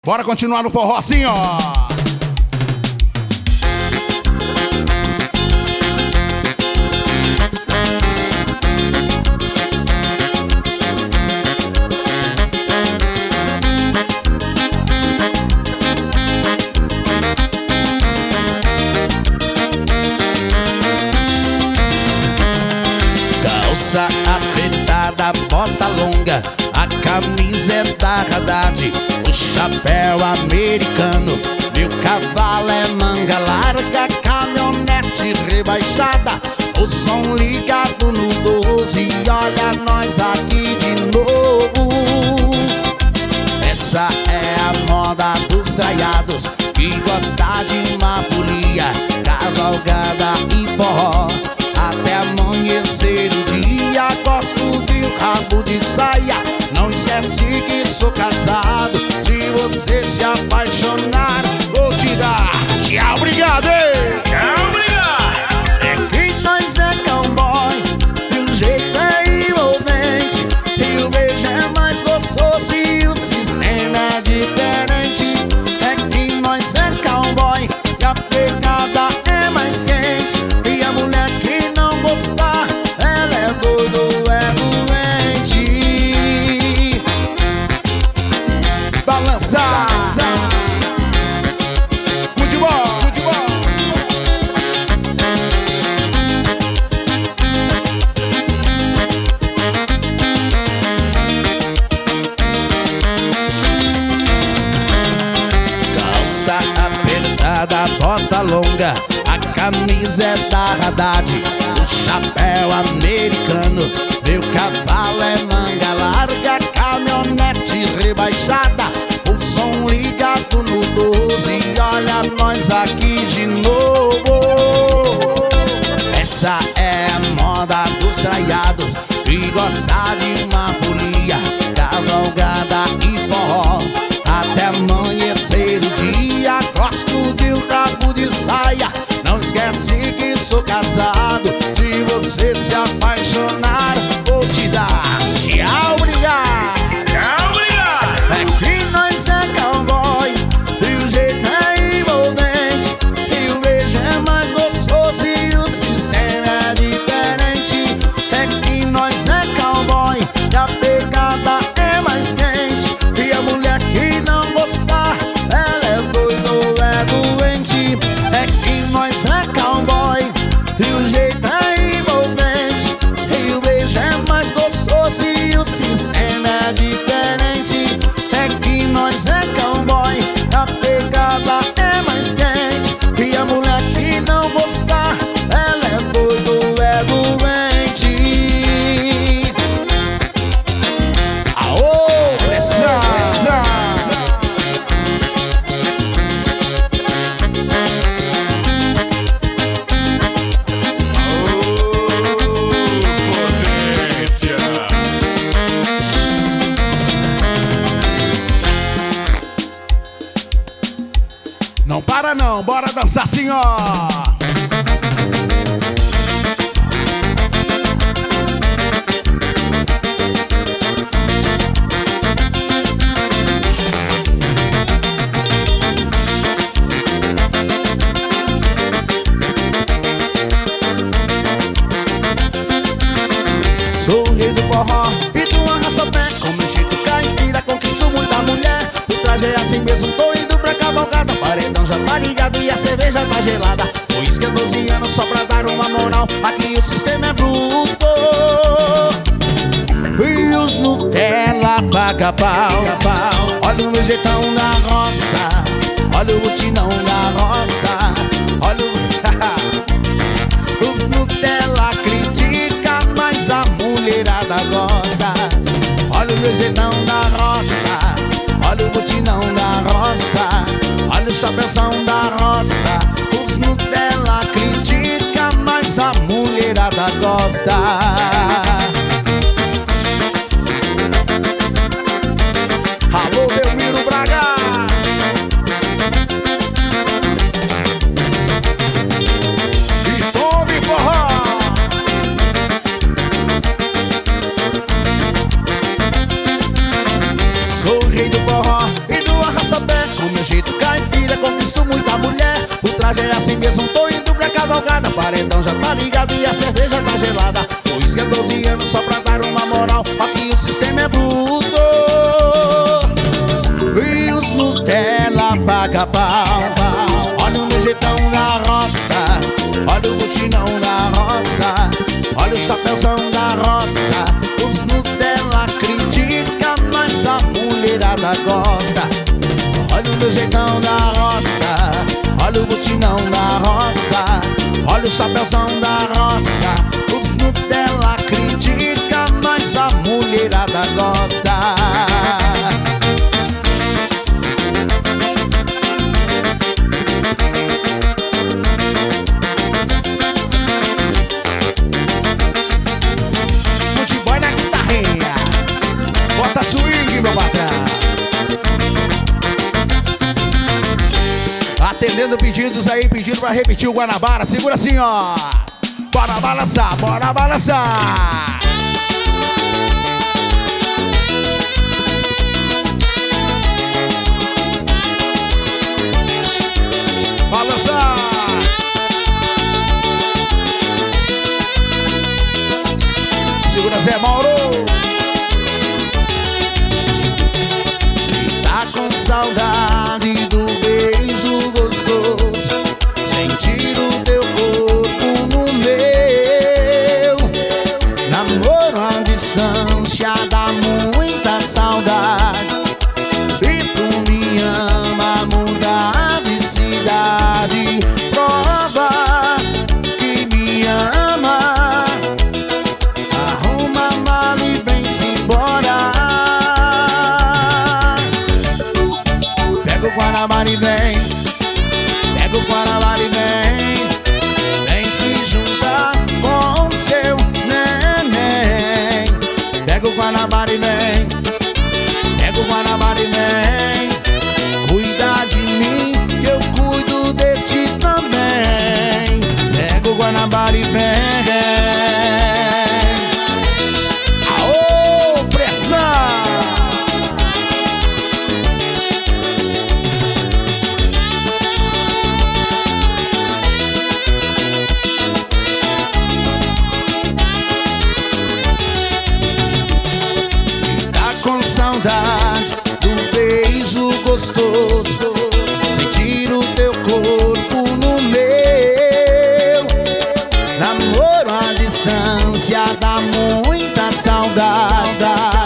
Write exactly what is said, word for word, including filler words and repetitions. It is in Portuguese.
Bora continuar no forró assim, ó. Calça apertada, bota longa, a camisa é da Haddad, o chapéu americano, meu cavalo é manga larga, caminhonete rebaixada, o som ligado no doze, olha nós aqui de novo. Essa é a moda dos traiados, que gosta de uma folia, cavalgada e forró, até amanhecer o dia. Gosto de um rabo de saia, não esquece que sou casado, de você se apaixonar, vou te dar tchau, obrigado, hein? Tchau, obrigado. É que nós é cowboy, e o jeito é envolvente, e o beijo é mais gostoso e o sistema é diferente. É que nós é cowboy, e a pegada é mais quente, e a mulher que não gostar, ela é doido, é doente. Balança, Muito bom, muito bom. calça apertada, bota longa, a camisa é da Haddad, o chapéu americano, meu cavalo é manga larga, caminhonete rebaixada, o som ligado no doze, olha nós aqui de novo. Essa é a moda dos traiados, que gosta de uma folia, cavalgada e forró, até amanhecer o dia. Gosto de um rabo de saia, não esquece que sou casado, de você se apaixonar, vou te dar tchau, obrigado. Tchau, obrigado. É que nós é cowboy, e o jeito é envolvente, e o beijo é mais gostoso e o sistema é diferente. É que nós é cowboy, e a pegada é mais quente, e a mulher que não gostar, ela é doida ou é doente. É que nós é cowboy, e o jeito é envolvente, e o beijo é mais gostoso e o sistema é diferente. É que nós é cowboy, a pegada é mais quente, e a mulher que não gostar, ela é doida ou é doente. Aô, pressão, pressão. Potência. Não para não, bora dançar assim, ó. Sou o rei do forró e tu arrasa o pé, com meu jeito caipira conquisto muita mulher. O traje é assim mesmo, tô indo pra cavalgada, paredão já tá ligado e a cerveja tá gelada. Por isso que é doze anos só pra dar uma moral, aqui o sistema é bruto, e os Nutella paga pau. Olha o meu jeitão na roça, olha o mutinão na roça, olha o... Os Nutella critica, mas a mulherada gosta. Olha o meu jeitão na roça, olha o mutinão na roça, olha o chapéuzão da roça. Os Nutella critica, mas a mulherada gosta. Alô, Delmiro Braga. Com meu jeito caipira conquisto muita mulher. O traje é assim mesmo, tô indo pra cavalgada. Paredão já tá ligado e a cerveja tá gelada. Por isso que é doze anos só pra dar uma moral. Aqui o sistema é bruto e os Nutella paga pau. Olha o meu jeitão da roça, olha o botinão da roça, olha o chapéuzão da roça. Os Nutella criticam, mas a mulherada gosta. Olha o meu jeitão da roça, olha o botinão da roça, olha o chapéuzão da roça. Os Nutella criticam, mas a mulherada gosta. Futebol na guitarrinha, bota swing, meu patrão. Atendendo pedidos aí, pedindo pra repetir o Guanabara. Segura assim, ó. Bora balançar, bora balançar. Balançar. Segura, Zé Mauro. Tá com saudade do beijo gostoso, sentir o teu corpo no meu. Namoro à distância dá muita saudade. Se tu me ama, muda de cidade. Prova que me ama. Arruma a mala e vem-se embora. Pega o Guanabara e vem. Pega o Guanabara e vem. Vem se juntar com o seu neném. Pega o Guanabara e vem. Pega o Guanabara e vem. Cuida de mim que eu cuido de ti também. Pega o Guanabara e vem. Aô, pressão! Tá com saudade do beijo gostoso, sentir o teu corpo no meu. Namoro à distância dá muita saudade.